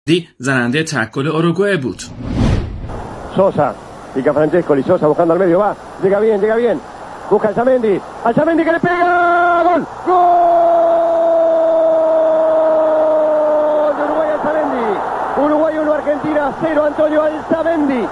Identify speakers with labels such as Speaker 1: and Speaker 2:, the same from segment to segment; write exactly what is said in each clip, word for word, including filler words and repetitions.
Speaker 1: دی زننده تکل اوروگوئه بود.
Speaker 2: سوسا y que Francescoli, Sosa buscando al medio, va, llega bien, llega bien, busca a Zamendi, a Zamendi que le pega, gol, gol de Uruguay al Zamendi, Uruguay uno, Argentina cero, Antonio Alzamendi.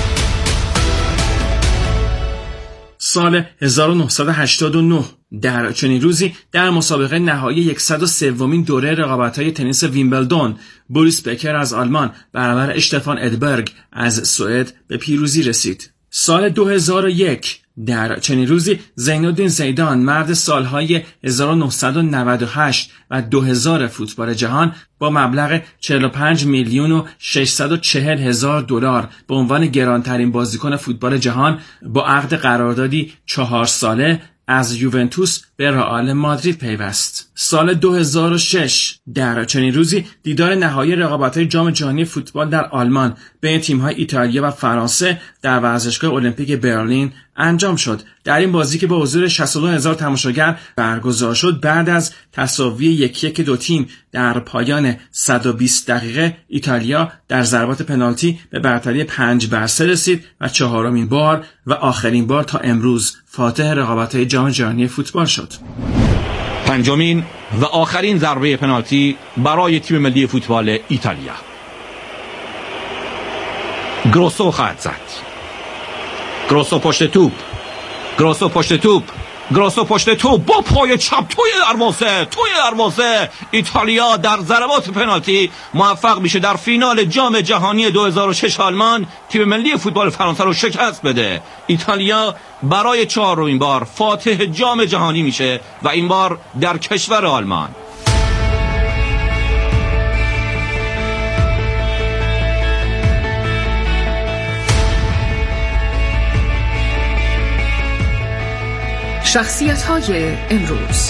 Speaker 1: سال هزار و نهصد و هشتاد و نه در چنین روزی در مسابقه نهایی صد و سومین دوره رقابت‌های تنیس ویمبلدون، بوریس بکر از آلمان برابر اشتفان ادبرگ از سوئد به پیروزی رسید. سال دو هزار و یک در چنین روزی زینالدین زیدان، مرد سالهای هزار و نهصد و نود و هشت و دو هزار فوتبال جهان، با مبلغ چهل و پنج میلیون و ششصد و چهل هزار دلار به عنوان گرانترین بازیکن فوتبال جهان با عقد قراردادی چهار ساله از یوونتوس به رئال مادرید پیوست. سال دو هزار و شش در چنین روزی دیدار نهایی رقابت‌های جام جهانی فوتبال در آلمان بین تیم‌های ایتالیا و فرانسه در ورزشگاه المپیک برلین انجام شد. در این بازی که با حضور شصت و دو هزار تماشاگر برگزار شد، بعد از تساوی یک یک دو تیم در پایان صد و بیست دقیقه ایتالیا در ضربات پنالتی به برتری پنج بر سه رسید و چهارمین بار و آخرین بار تا امروز فاتح رقابت‌های جام جهانی فوتبال شد.
Speaker 3: پنجمین و آخرین ضربه پنالتی برای تیم ملی فوتبال ایتالیا. گروسو خط زد. گروسو پشت توپ. گروسو پشت توپ. گروسو پشت توپ با پای چپ توی دروازه. توی دروازه ایتالیا در ضربات پنالتی موفق میشه در فینال جام جهانی دو هزار و شش آلمان تیم ملی فوتبال فرانسه رو شکست بده. ایتالیا برای چهارمین بار فاتح جام جهانی میشه و این بار در کشور آلمان.
Speaker 4: شخصیت‌های امروز.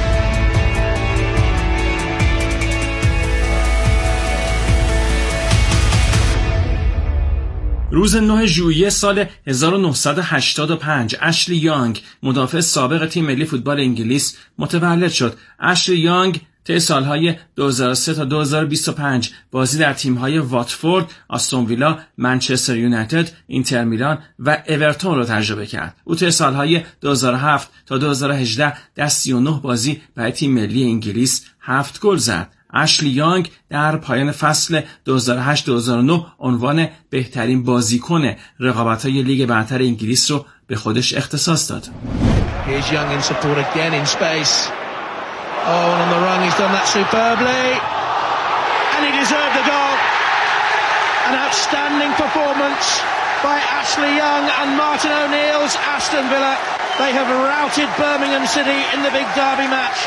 Speaker 1: روز نه ژوئیه سال هزار و نهصد و هشتاد و پنج اشلی یانگ، مدافع سابق تیم ملی فوتبال انگلیس، متولد شد. اشلی یانگ طی سالهای دو هزار و سه تا دو هزار و بیست و پنج بازی در تیم‌های واتفورد، آستون ویلا، منچستر یونایتد، اینتر میلان و اورتون را تجربه کرد. او طی سالهای دو هزار و هفت تا دو هزار و هجده در سی و نه بازی برای تیم ملی انگلیس هفت گل زد. اشلی یانگ در پایان فصل دو هزار و هشت دو هزار و نه عنوان بهترین بازیکن رقابت‌های لیگ برتر انگلیس رو به خودش اختصاص داد.
Speaker 5: Here's Young in support again in space. Oh, and on the run, he's done that superbly. And he deserved the goal. An outstanding performance by Ashley Young and Martin O'Neill's Aston Villa. They have routed Birmingham City in the big derby match.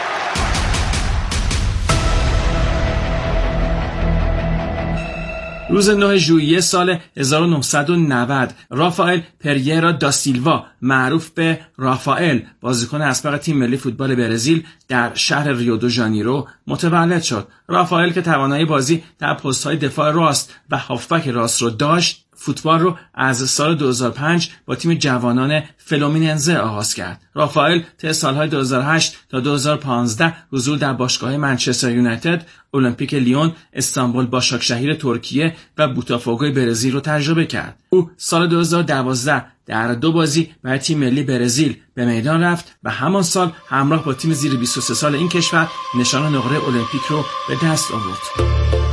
Speaker 1: روز نه ژوئیه سال هزار و نهصد و نود رافائل پریرا دا سیلوا، معروف به رافائل، بازیکن اسبق تیم ملی فوتبال برزیل، در شهر ریو دو ژانیرو متولد شد. رافائل که توانایی بازی در پست‌های دفاع راست و هافبک راست رو داشت، فوتبال رو از سال دو هزار و پنج با تیم جوانان فلومیننزه آغاز کرد. رافائل طی سالهای دو هزار و هشت تا دو هزار و پانزده حضور در باشگاه منچستر یونایتد، المپیک لیون، استانبول باشاکشهیر ترکیه و بوتافوگو برزیل رو تجربه کرد. او سال دو هزار و دوازده در دو بازی برای تیم ملی برزیل به میدان رفت و همان سال همراه با تیم زیر بیست و سه سال این کشور نشان نقره المپیک رو به دست آورد.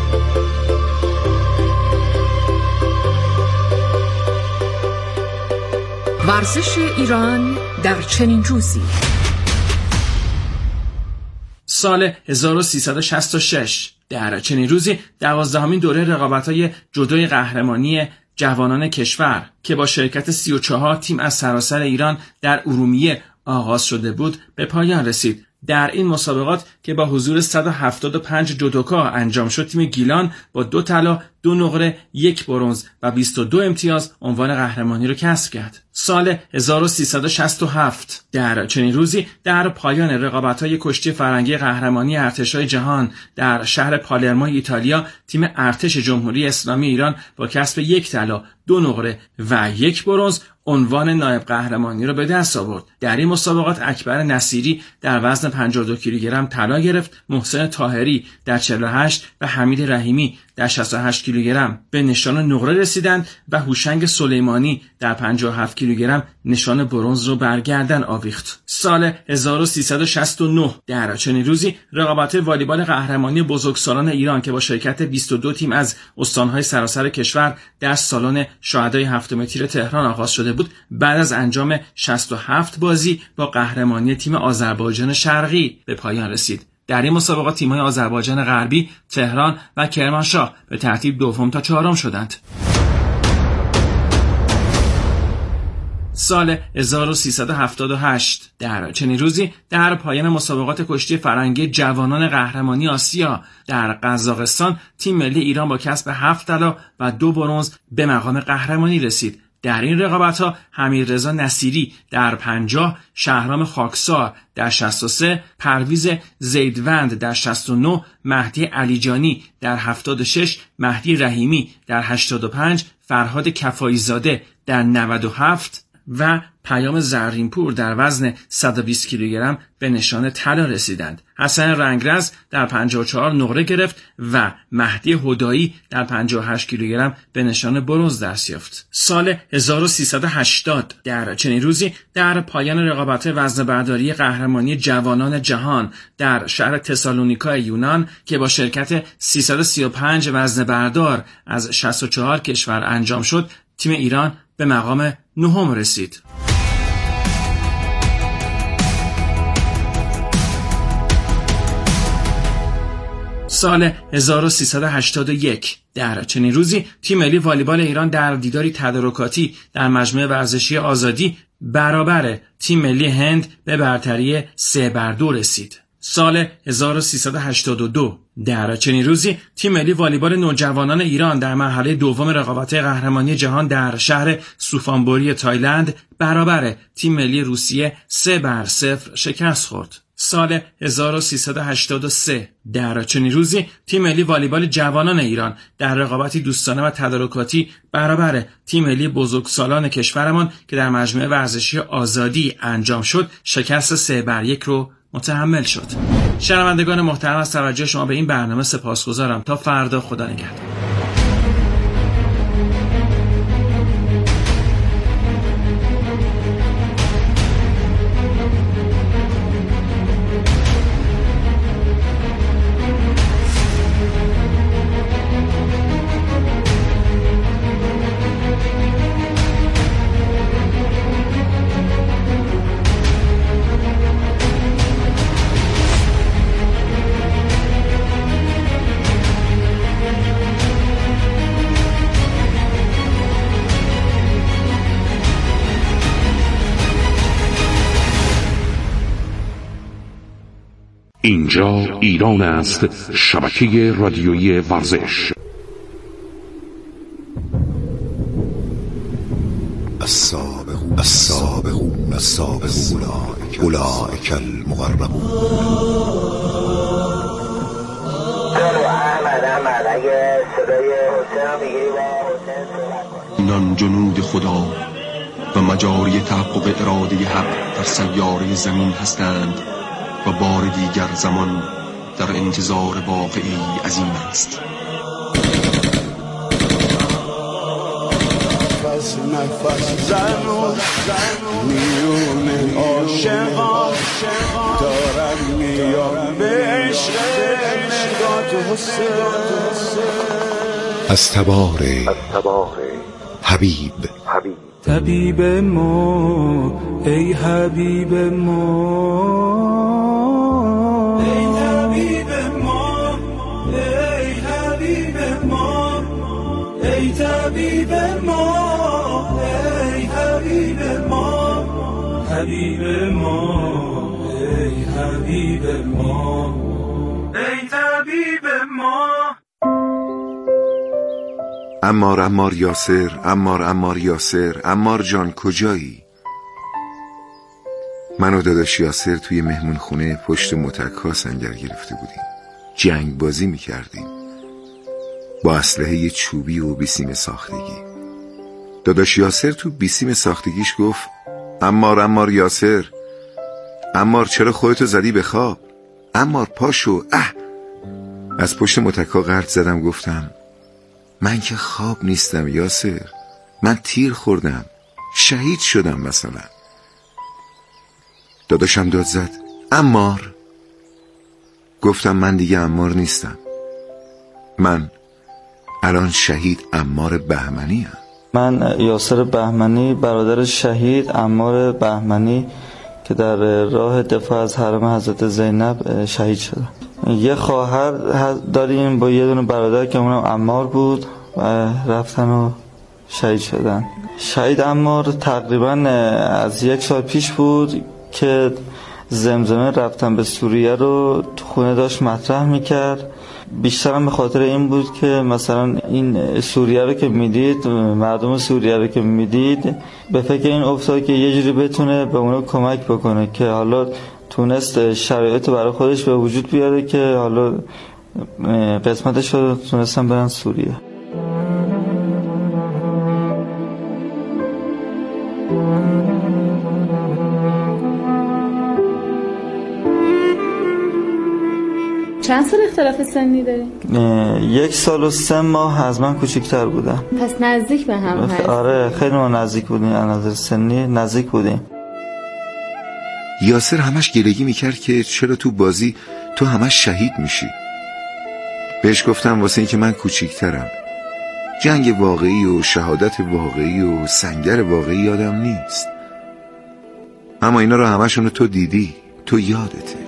Speaker 4: ورزش ایران در چنین روزی.
Speaker 1: سال هزار و سیصد و شصت و شش در چنین روزی دوازدهمین دوره رقابت‌های جودوی قهرمانی جوانان کشور که با شرکت سی و چهار تیم از سراسر ایران در ارومیه آغاز شده بود به پایان رسید. در این مسابقات که با حضور صد و هفتاد و پنج جودوکا انجام شد، تیم گیلان با دو طلا، دو نقره، یک برنز و بیست و دو امتیاز عنوان قهرمانی را کسب کرد. سال هزار و سیصد و شصت و هفت در چنین روزی در پایان رقابت‌های کشتی فرنگی قهرمانی ارتش‌های جهان در شهر پالرمو ایتالیا، تیم ارتش جمهوری اسلامی ایران با کسب یک طلا، دو نقره و یک برنز عنوان نایب قهرمانی را به دست آورد. در این مسابقات اکبر نصیری در وزن پنجاه و دو کیلوگرم طلا گرفت، محسن طاهری در چهل و هشت و حمید رحیمی در شصت و هشت کیلوگرم به نشان نقره رسیدند و هوشنگ سلیمانی در پنجاه و هفت کیلوگرم نشان برنز رو بر گردن آویخت. سال هزار و سیصد و شصت و نه در چنین روزی رقابت والیبال قهرمانی بزرگسالان ایران که با شرکت بیست و دو تیم از استان‌های سراسر کشور در سالن شهدای هفتم تیر تهران آغاز شده بود. بعد از انجام شصت و هفت بازی با قهرمانی تیم آذربایجان شرقی به پایان رسید. در این مسابقات تیم‌های آذربایجان غربی، تهران و کرمانشاه به ترتیب دوم تا چهارم شدند. سال هزار و سیصد و هفتاد و هشت در چنین روزی در پایان مسابقات کشتی فرنگی جوانان قهرمانی آسیا در قزاقستان تیم ملی ایران با کسب هفت طلا و دو برنز به مقام قهرمانی رسید. در این رقابت‌ها حمیدرضا نصیری در پنجاه، شهرام خاکسار در شصت و سه، پرویز زیدوند در شصت و نه، مهدی علیجانی در هفتاد و شش، مهدی رحیمی در هشتاد و پنج، فرهاد کفایی‌زاده در نود و هفت و پیام زرینپور در وزن صد و بیست کیلوگرم به نشان طلا رسیدند. حسن رنگرز در پنجاه و چهار نقره گرفت و مهدی هدایی در پنجاه و هشت کیلوگرم به نشان برنز دست یافت. سال هزار و سیصد و هشتاد در چنین روزی در پایان رقابت وزنه‌برداری قهرمانی جوانان جهان در شهر تسالونیکا یونان که با شرکت سیصد و سی و پنج وزنه‌بردار از شصت و چهار کشور انجام شد، تیم ایران به مقام نهم رسید. سال هزار و سیصد و هشتاد و یک در چنین روزی تیم ملی والیبال ایران در دیداری تدارکاتی در مجمع ورزشی آزادی برابر تیم ملی هند به برتری سه بر دو رسید. سال هزار و سیصد و هشتاد و دو در چنین روزی تیم ملی والیبال نوجوانان ایران در مرحله دوم رقابت قهرمانی جهان در شهر سوفانبوری تایلند برابر تیم ملی روسیه سه بر صفر شکست خورد. سال هزار و سیصد و هشتاد و سه در چنین روزی تیم ملی والیبال جوانان ایران در رقابتی دوستانه و تدارکاتی برابر تیم ملی بزرگسالان کشورمان که در مجمع ورزشی آزادی انجام شد شکست سه بر یک رو متحمل شد. شنوندگان محترم، از توجه شما به این برنامه سپاسگزارم. تا فردا، خدا نگهدار.
Speaker 6: اینجا ایران است، شبکه رادیویی ورزش.
Speaker 7: السابقون السابقون السابقون اولئک المقربون.
Speaker 8: اینان جنود خدا و مجاری تحقق اراده حق در سیاره زمین هستند و بار دیگر زمان در انتظار واقعی عظیم است.
Speaker 9: نفس نفس زن و میون عاشقان دارم میام به عشق نگات حسین.
Speaker 7: از تبار حبیب
Speaker 9: طبیب ما ای حبیب ما، ای طبیب ما ای حبیب ما، ای طبیب ما ای حبیب ما، حبیب ما ای حبیب ما، ای طبیب ما.
Speaker 7: عمار عمار یاسر، عمار عمار یاسر، عمار جان کجایی؟ من و داداش یاسر توی مهمون خونه پشت متکا سنگر گرفته بودیم، جنگ بازی میکردیم با اسلحه چوبی و بیسیم ساختگی. داداش یاسر تو بیسیم ساختگیش گفت عمار عمار یاسر، عمار چرا خودتو زدی به خواب؟ عمار پاشو. اه از پشت متکا غرد زدم گفتم من که خواب نیستم یاسر، من تیر خوردم، شهید شدم مثلا. داداشم داد زد عمار. گفتم من دیگه عمار نیستم، من الان شهید عمار بهمنی ام.
Speaker 10: من یاسر بهمنی، برادر شهید عمار بهمنی که در راه دفاع از حرم حضرت زینب شهید شدم. یه خواهر داریم با یه دونه برادر که اونم عمار بود و رفتن و شهید شدن. شهید عمار تقریبا از یک سال پیش بود که زمزمه رفتن به سوریه رو تو خونه داشت مطرح میکرد. بیشتر هم به خاطر این بود که مثلا این سوریه رو که میدید، مردم سوریه رو که میدید، به فکر این افتاد که یه جوری بتونه به اونا کمک بکنه که حالا تونست شرایط برای خودش به وجود بیاره که حالا قسمتش رو تونستن برن سوریه.
Speaker 11: چند سال اختلاف سنی داری؟
Speaker 10: یک سال و سه ماه از من کوچکتر بودم.
Speaker 11: پس نزدیک به هم هست.
Speaker 10: آره خیلی ما نزدیک بودیم، از نظر سنی نزدیک بودیم.
Speaker 7: یاسر همش گلگی میکرد که چرا تو بازی تو همش شهید میشی. بهش گفتم واسه این که من کوچیکترم، جنگ واقعی و شهادت واقعی و سنگر واقعی یادم نیست. اما اینا رو همشون تو دیدی، تو یادته.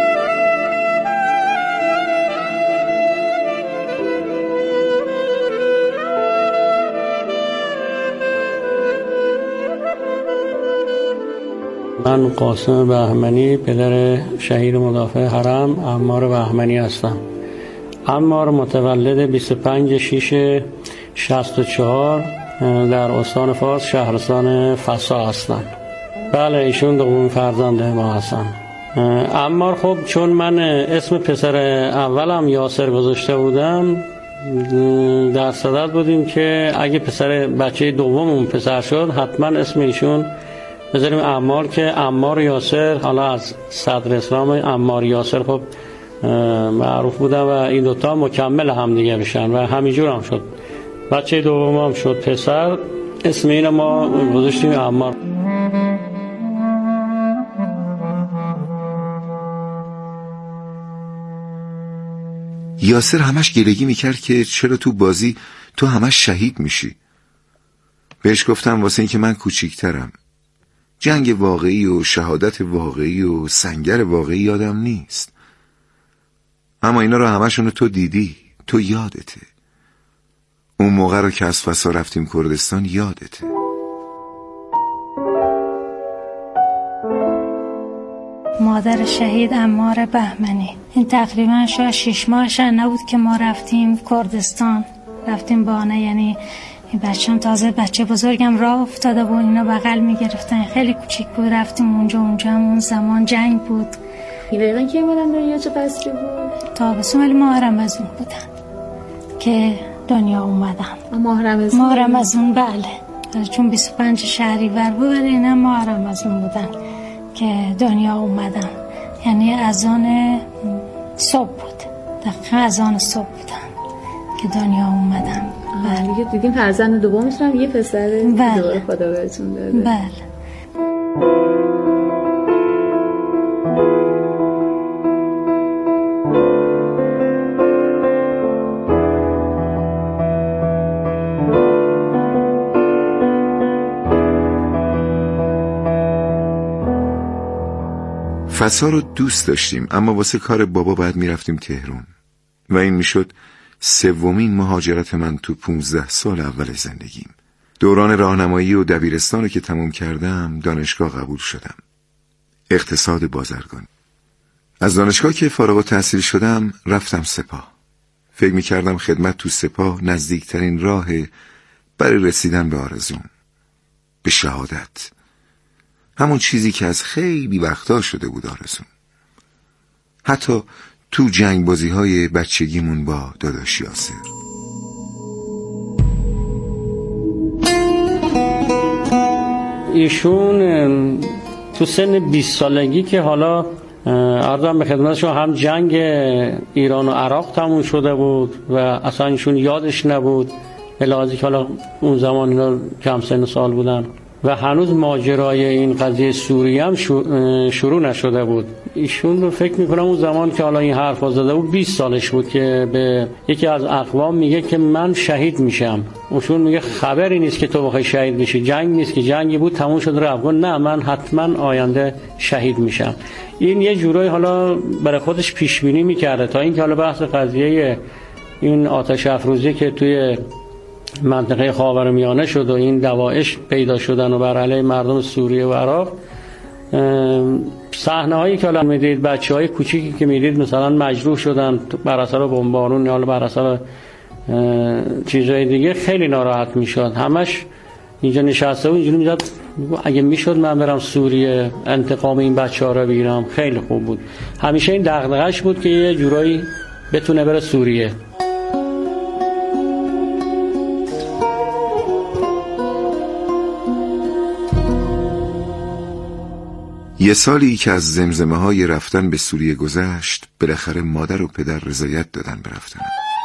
Speaker 12: من قاسم بهمنی، پدر شهید مدافع حرم عمار بهمنی هستم. عمار متولد بیست و پنج شش شصت و چهار در استان فارس شهرستان فسا هستن. بله ایشون دومین فرزند ما هستن. عمار خب چون من اسم پسر اولم یاسر گذاشته بودم، در صدد بودیم که اگه پسر بچه دوممون پسر شد حتما اسم ایشون بذاریم عمار، که عمار یاسر حالا از صدر اسلام عمار یاسر خب معروف بودن و این دوتا مکمل هم دیگه بشن و همینجور هم شد. بچه دوم هم شد پسر، اسم این ما گذاشتیم عمار.
Speaker 7: یاسر همش گلگی میکرد که چرا تو بازی تو همش شهید میشی. بهش گفتم واسه این که من کوچیکترم، جنگ واقعی و شهادت واقعی و سنگر واقعی یادم نیست. اما اینا رو همشون تو دیدی، تو یادته. اون موقع رو که از فسا رفتیم کردستان یادته.
Speaker 13: مادر شهید عمار بهمنی، این تقریبا شاید شش ماهش نبود که ما رفتیم کردستان، رفتیم بانه، یعنی این بچه‌م تازه بچه بزرگم راه افتاده و اینا بغل میگرفتن، خیلی کوچیک بود. رفتیم اونجا اونجا هم اون زمان جنگ بود.
Speaker 11: دقیقاً کی اومدن دنیا چه فصلی بود؟
Speaker 13: تابستون، ولی ماه رمضان بودن که دنیا اومدن.
Speaker 11: ماه رمضان
Speaker 13: ماه رمضان بله، چون بیست و پنج شهریور بود ولی اینا ماه رمضان بودن که دنیا اومدن. یعنی اذان صبح بود، دقیقاً اذان صبح بودن که دنیا اومدن.
Speaker 11: بله دیگه دیدیم فرزند دومتون هم یه پسر
Speaker 13: بله.
Speaker 11: خدا بهتون داده.
Speaker 13: بله.
Speaker 7: فسا رو دوست داشتیم، اما واسه کار بابا بعد میرفتیم تهران و این میشد سومین مهاجرت من تو پونزده سال اول زندگیم. دوران راهنمایی و دبیرستان رو که تموم کردم دانشگاه قبول شدم، اقتصاد بازرگانی. از دانشگاه که فارغ التحصیل شدم رفتم سپاه. فکر میکردم خدمت تو سپاه نزدیکترین راه برای رسیدن به آرزوم، به شهادت، همون چیزی که از خیلی وقتا شده بود آرزوم. حتی تو جنگ بازی های بچگیمون با داداش یاسر.
Speaker 12: ایشون تو سن بیست سالگی که حالا عرضم به خدمتشون هم جنگ ایران و عراق تموم شده بود و اصلا ایشون یادش نبود، به لحاظی که حالا اون زمان اینا کم سن سال بودن و هنوز ماجرای این قضیه سوریه هم شروع نشده بود. ایشون رو فکر میکنم اون زمان که حالا این حرف زده بود بیست سالش بود که به یکی از اقوام میگه که من شهید میشم. ایشون میگه خبری نیست که تو بخوای شهید بشی، جنگ نیست که جنگی بود تموم شد رفت، نه من حتما آینده شهید میشم. این یه جورایی حالا برای خودش پیش بینی میکرده تا اینکه حالا بحث قضیه این آتش افروزی که توی منطقه خاورمیانه شد و این دواعش پیدا شدن و بر علیه مردم سوریه و عراق، صحنه هایی که حالا میدید بچه های کوچیکی که میدید مثلا مجروح شدن بر اثر بمبارون یا بر اثر چیزهای دیگه، خیلی ناراحت میشد. همش اینجا نشسته و اینجوری میزد اگه میشد من برم سوریه انتقام این بچه ها رو بگیرم. خیلی خوب بود، همیشه این دغدغه‌اش بود که یه جورایی بتونه بره سوریه.
Speaker 7: یه سالی که از زمزمه های رفتن به سوریه گذشت، بالاخره مادر و پدر رضایت دادن به رفتن.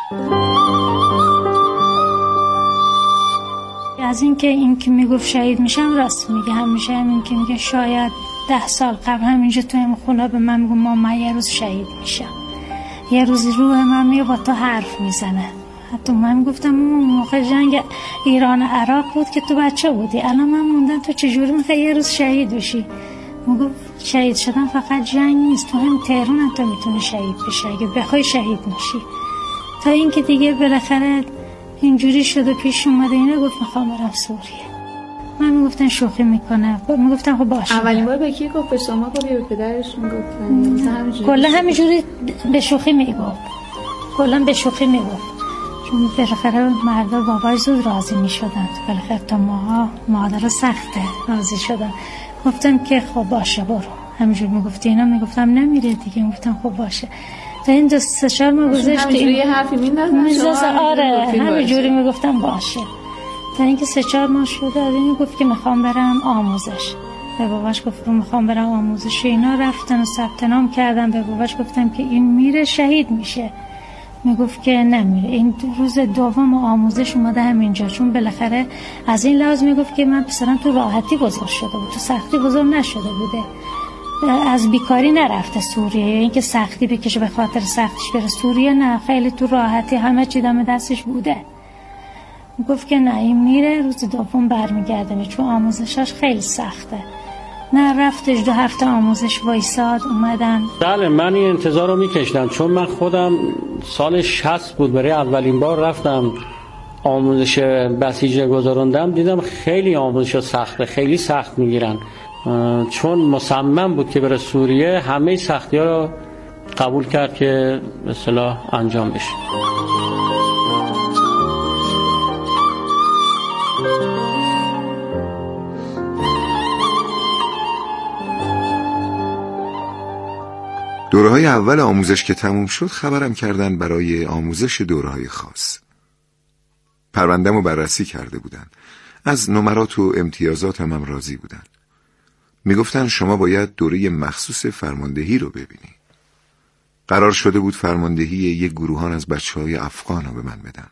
Speaker 13: از این که این که میگفت شهید میشم راست میگه، همیشه همین که میگه شاید ده سال قبل همینجا تو این خونه به من میگه ماما یه روز شهید میشم، یه روزی روح من میگه با تو حرف میزنه. حتی من گفتم اون موقع جنگ ایران عراق بود که تو بچه بودی، الان من موندم تو چجوری میخوای یه روز شهید بشی؟ میگفت شهید شدن فقط جنگ نیست، تو هم تهران هم تو میتونی شهید بشی اگه بخوای شهید میشی. تا اینکه دیگه بالاخره اینجوری شده پیش اومده اینا، گفت میخوام برم سوریه. من میگفتن شوخی میکنه، میگفتن خب باشه.
Speaker 11: اولین بار به کی گفت؟ به شما گفت یا به پدرش میگفت؟
Speaker 13: کلا همینجوری به شوخی میگفت، کلا به شوخی میگفت، چون بالاخره مردا بابای زود راضی میشدن، بالاخره تا ماها مادر سخته راضی شدن. گفتم که خب باشه برو، همینجور میگفتی اینا، میگفتم نمیره دیگه، میگفتم خب باشه. تا این دو سه چهار ماه گذشت
Speaker 11: همینجوری یه حرفی میندازن،
Speaker 13: آره همینجوری میگفتم باشه. تا اینکه سه چهار ماه شده این گفت که میخوام برم آموزش. به باباش گفتم میخوام برم آموزش، اینا رفتن و ثبت نام کردن. به باباش گفتم که این میره شهید میشه، میگفت که نمیره. این روز دوم آموزش اومده همینجا، چون بالاخره از این لحاظ میگفت که من پسرم تو راحتی بزرگ شده بود، تو سختی بزرگ نشده بوده، از بیکاری نرفته سوریه، اینکه سختی بکشه به خاطر سختیش بره سوریه، نه خیلی تو راحتی همه چی دم دستش بوده. گفت که نه این میره روز دوم برمیگرده، چون آموزشش خیلی سخته. نه رفتش دو هفته آموزش وایساد اومدن.
Speaker 12: بله من این انتظار رو میکشتم، چون من خودم سال شصت بود برای اولین بار رفتم آموزش بسیجه گذاروندم، دیدم خیلی آموزش سخته، خیلی سخت میگیرن، چون مصمم بود که بره سوریه همه سختی ها رو قبول کرد که به اصطلاح انجام بشه.
Speaker 7: دوره‌های اول آموزش که تموم شد خبرم کردن برای آموزش دوره‌های خاص. پرونده‌مو بررسی کرده بودن، از نمرات و امتیازات هم, هم راضی بودن. میگفتن شما باید دوره مخصوص فرماندهی رو ببینی. قرار شده بود فرماندهی یک گروهان از بچه‌های افغان رو به من بدن.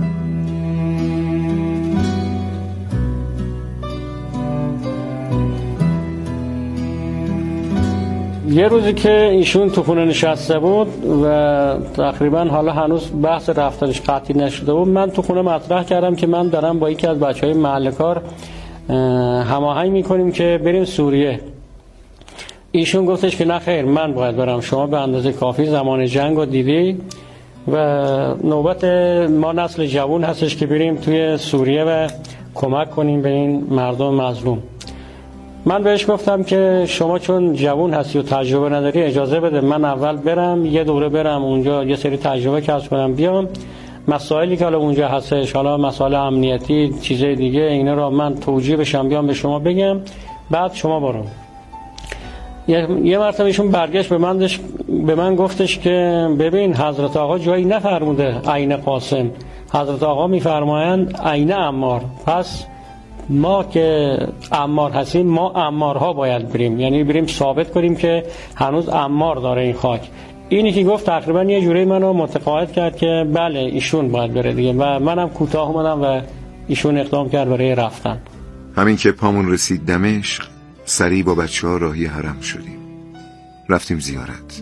Speaker 12: یه روزی که ایشون تو خونه نشسته بود و تقریبا حالا هنوز بحث رفتنش قطعی نشده بود، من تو خونه مطرح کردم که من دارم با یکی از بچهای محل کار هماهنگ میکنیم که بریم سوریه. ایشون گفتش که نه خیر من باید برم، شما به اندازه کافی زمان جنگ رو دیدی و نوبت ما نسل جوان هستش که بریم توی سوریه و کمک کنیم به این مردم مظلوم. من بهش گفتم که شما چون جوان هستی و تجربه نداری اجازه بده من اول برم یه دوره برم اونجا یه سری تجربه کسب کنم، بیام مسائلی که حالا اونجا هستش، حالا مسائل امنیتی چیزای دیگه، اینا رو من توجیه بشم بیام به شما بگم، بعد شما برو. یه, یه مرتبه ایشون برگشت به من دش... به من گفتش که ببین حضرت آقا جایی نفرموده عین قاسم، حضرت آقا میفرمایند عین عمار، پس ما که عمار هستیم، ما عمارها باید بریم، یعنی بریم ثابت کنیم که هنوز عمار داره این خاک. اینی که گفت تقریبا یه جوری منو متقاعد کرد که بله ایشون باید بره دیگه و منم کوتاه اومدم و ایشون اقدام کرد برای رفتن.
Speaker 7: همین که پامون رسید دمشق، سریع با بچه ها راهی حرم شدیم. رفتیم زیارت.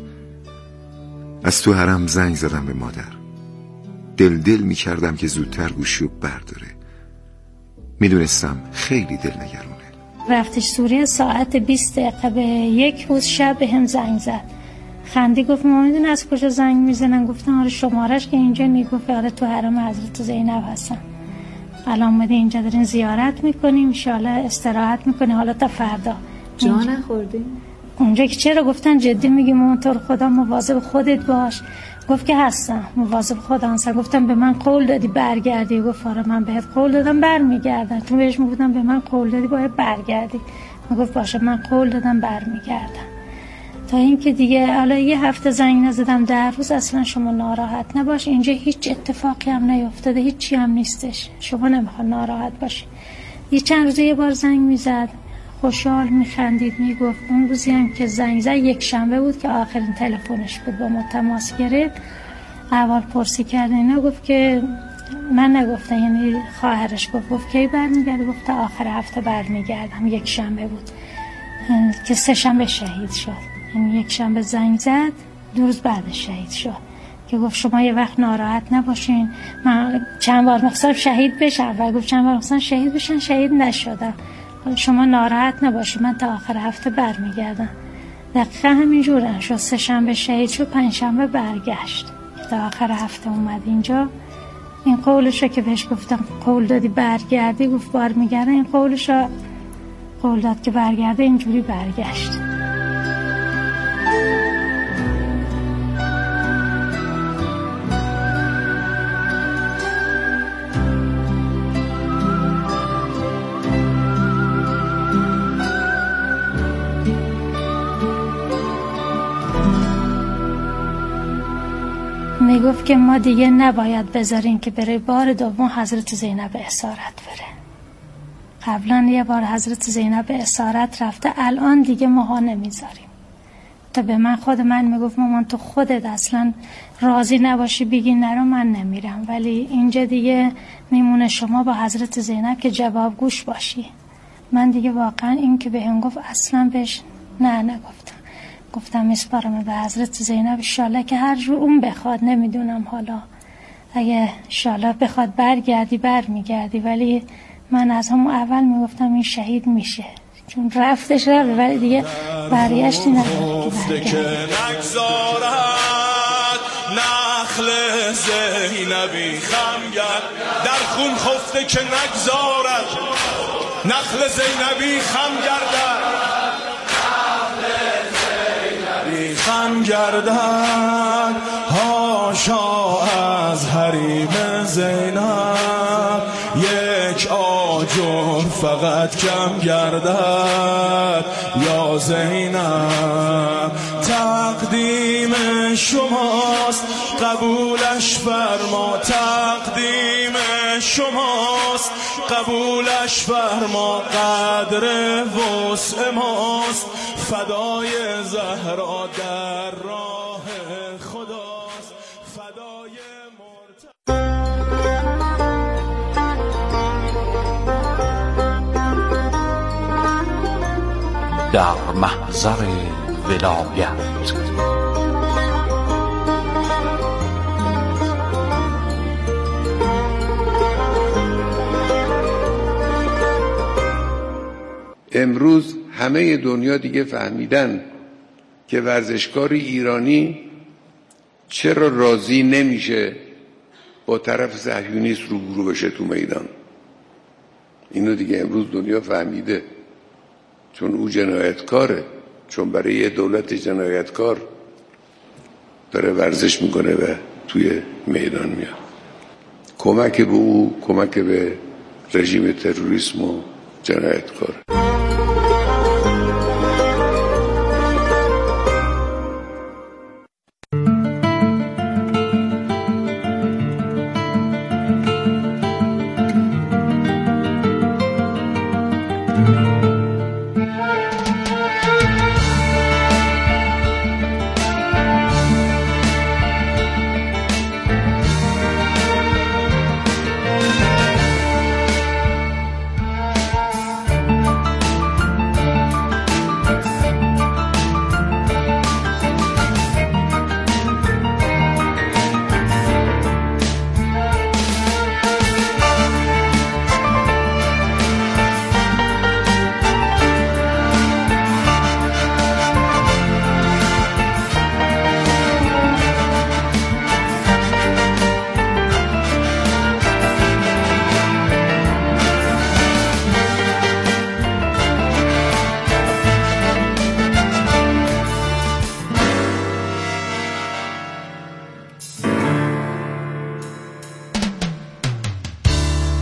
Speaker 7: از تو حرم زنگ زدم به مادر. دل دل می کردم که زودتر گوشیو برداره. می دونستم خیلی دل نگرونه.
Speaker 13: رفتش سوریه ساعت بیست دقیقه به یک روز شب به هم زنگ زد. خندی گفت ما میدونی از کجا زنگ میزنن؟ گفتم آره شمارش که اینجا نیگفت آره تو حرم حضرت زینب هستن. الان اومده اینجا دارین زیارت میکنیم، انشالله استراحت میکنیم حالا تا فردا.
Speaker 11: جا نخوردیم؟
Speaker 13: اونجا که چرا گفتن جدی میگیم اونطور خدا مواظب خودت باش. گفت که هستم مواظب خدا هستم. گفتم به من قول دادی برگردی؟ گفت آره من بهت قول دادم برمیگردم. تو بهش میگفتم به من قول دادی باید برگردی. من گفت باشه من قول دادم برمیگردم. تا اینکه دیگه حالا یه هفته زنگ نزدم در روز اصلا شما ناراحت نباش، اینجا هیچ اتفاقی هم نیفتاده، هیچ چی هم نیستش، شما نمیخواد ناراحت باشی. یه چند روز یه بار زنگ میزد، خوشحال میخندید، میگفت اون روزی هم که زنگ زد یک شنبه بود که آخرین تلفنش بود با ما تماس گرفت. اول پرسی کرد اینا، گفت که من نگفتم، یعنی خواهرش گفت گفت کی برمیگرده؟ گفت تا آخر هفته برمیگردم. یک شنبه بود که سه شنبه شهید شد. یعنی یک شنبه زنگ زد، دو روز بعدش شهید شد که گفت شما یه وقت ناراحت نباشین. من چند بار می‌خواستم شهید بشم و گفت چند بار می‌خواستم شهید بشن شهید نشدم، شما ناراحت نباشین من تا آخر هفته برمیگردم. دقیقا همینجوره شد. سه شنبه شهید شد، پنج شنبه برگشت تا آخر هفته اومد اینجا. این قولشو که بهش گفتم قول دادی برگردی، گفت برمیگرده. این قولشو قول داد که برگرده، اینجوری برگشت. میگفت که ما دیگه نباید بذاریم که برای بار دوم حضرت زینب اسارت بره. قبلا یه بار حضرت زینب اسارت رفته، الان دیگه ماها نمیذاریم. تا به من خود من میگفت مامان تو خودت اصلا راضی نباشی بگی نرو من نمیرم، ولی اینجا دیگه میمونه شما با حضرت زینب که جواب گوش باشی. من دیگه واقعا این که بهم گفت اصلا بهش نه نگفتم. گفتم میسپارم به حضرت زینب، انشالله که هر جور اون بخواد، نمیدونم حالا اگه انشالله بخواد برگردی برمیگردی، ولی من از همون اول میگفتم این شهید میشه، چون رفتش رفت ولی دیگه برگشتی نداره که
Speaker 14: نخل زینبی خمگر در خون خفته که نگذارد، نخل زینبی خمگر در خم گردد، هاشا از حریم زینب یک آجر فقط کم گردد. یا زینب تقدیم شماست قبولش فرما، تقدیم شماست قبولش فرما، قدر وسع ماست فدای زهرا در راه خداست، فدای
Speaker 3: در محضر ولایت.
Speaker 15: امروز همه دنیا دیگه فهمیدن که ورزشکار ایرانی چرا راضی نمیشه با طرف صهیونیست روبرو بشه تو میدان. اینو دیگه امروز دنیا فهمیده، چون او جنایتکاره، چون برای یه دولت جنایتکار داره ورزش میکنه و توی میدان میاد. کمک به او کمک به رژیم تروریسم و جنایتکار.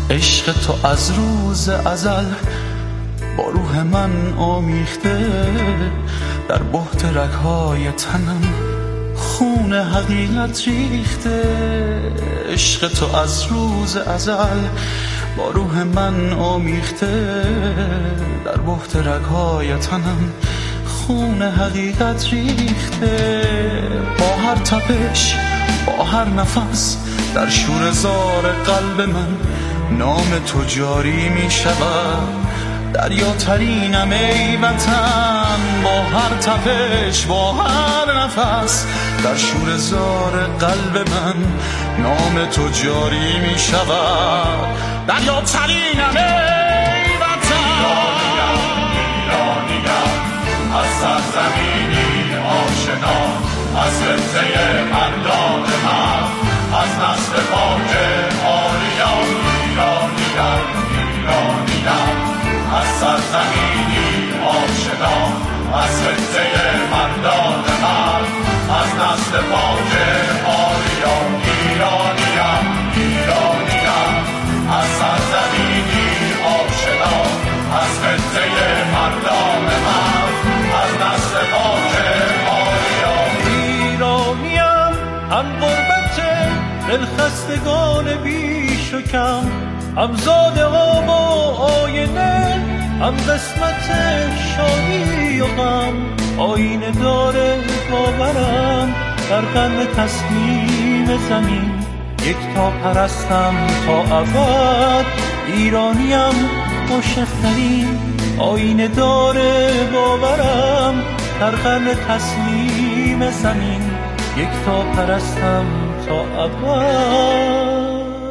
Speaker 9: عشق تو از روز ازل با روح من آمیخته، در بحت رگ‌های تنم خون حقیقت ریخته. عشق تو از روز ازل با روح من آمیخته، در بحت رگ‌های تنم خون حقیقت ریخته. با هر تپش با هر نفس در شور زار قلب من نام تو جاری می شود. دریا ترینم ای وطن، با هر تپش با هر نفس در شور زار قلب من نام تو جاری می شود. دریا ترینم ای وطن، ایرانیم ایرانیم از سرزمینی آشنا، از خطه مردان من، از نسل پاک آریان. ایرانیم ایرانیم از سرزمینی آشنا، از خطه مردان من، از نسل پاک آریان. ایرانیم ایرانیم از سرزمینی آشنا، از خطه مردان من، از نسل پاک آریان. ایرانیم هم غربت دلخستگان بیش و کم، هم زاده ها و آینه، هم قسمت شادی و غم. آینه داره باورم در قرن تسلیم زمین، یک تا پرستم تا ابد. ایرانیم عاشق‌ترین آینه داره باورم در قرن تسلیم زمین، یک تا پرستم تا ابد.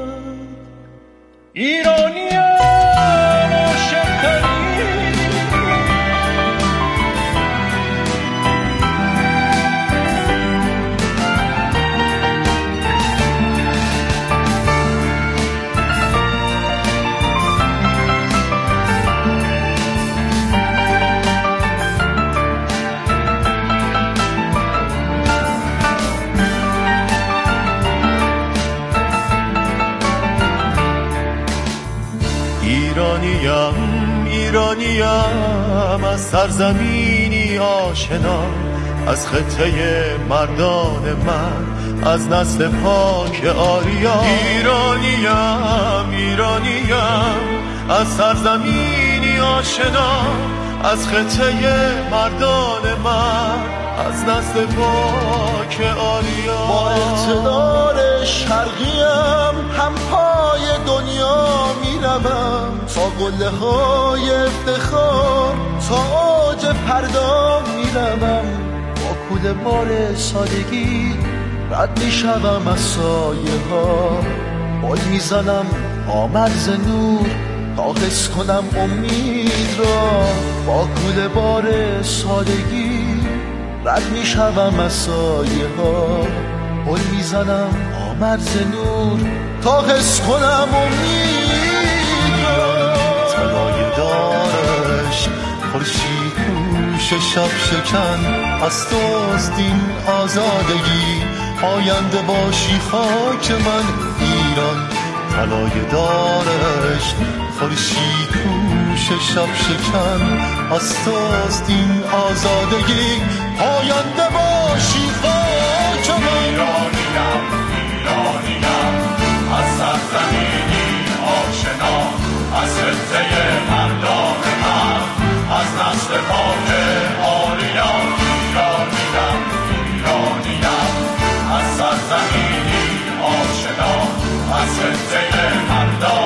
Speaker 9: ایرانیم عاشق‌ترین. ایرانیم ایرانیم از سرزمینی آشنا، از خطه مردان من، از نسل پاک آریان. ایرانیم ایرانیم از سرزمینی آشنا، از خطه مردان من، از نسل پاک آریان.
Speaker 16: با اقتدار شرقیم هم پای دنیا میروم، تا قله های افتخار تا آج پردا میروم. با کوله بار سادگی رد میشوم از سایه ها، بال میزنم آمرز نور تا حس کنم امید را. با کوله بار سادگی رد میشوم از سایه ها، بال میزنم آمرز نور تا حس کنم امید را.
Speaker 9: طلای دارش خورشید پوش شب شکن، از توست این آزادگی، آینده باشی خاک من ایران. طلای دارش خورشید پوش شب شکن، از توست این آزادگی، آینده باشی خاک من ایران.